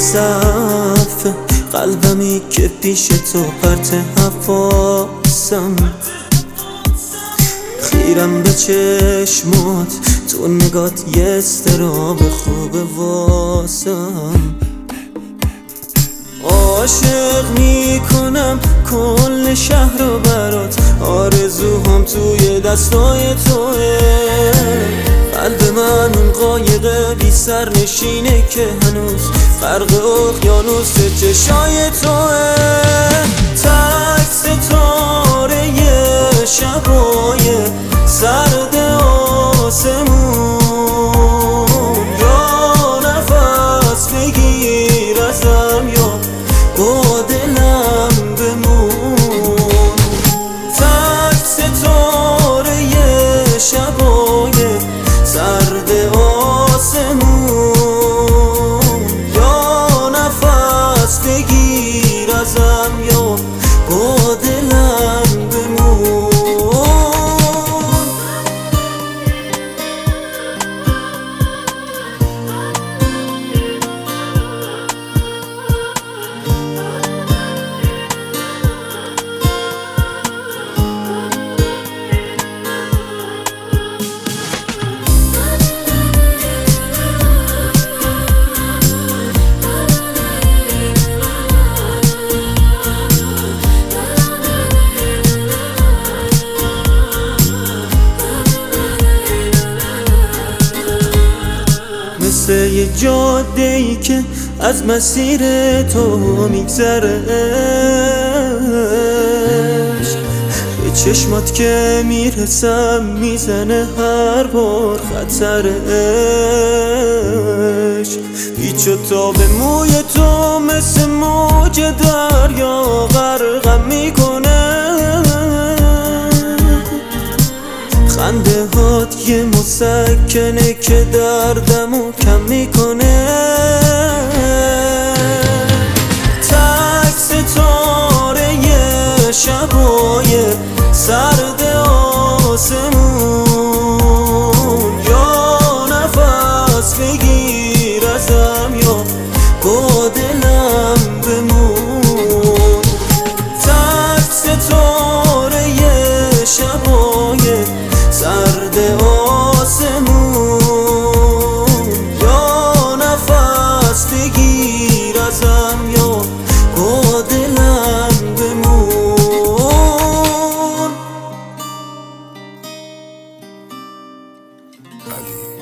ضعف قلبمی که پیش تو پرت حواسم، خیرم به چشمات، تو نگات یه استراب خوبه واسم. عاشق میکنم کل شهر رو برات، آرزوهام توی دستای توه. قلب من اون قایق بی سر نشینه که هنوز غرق اقیانوس چشای توه. تک ستاره شبای سرد آسمون، یا نفس بگیر ازم یا با دلم بمون. تک ستاره شبای سرد آسمون، یا نفس بگیر ازم یا با دلم بمون. مثل یه جاده‌ای که از مسیر تو میگذره، به چشمات که میرسم میزنه هر بار خطرش. پیچ و تاب موی تو مثل موج دریا غرقم میکنه، خنده هات یه مسکنه که دردمو کم میکنه. تک ستاره شبای سرد آسمون، یا نفس بگیر ازم یا با دلم بمون. تک ستاره شبای سرد آسمون، یا نفس بگیر ازم یا با دلم بمون.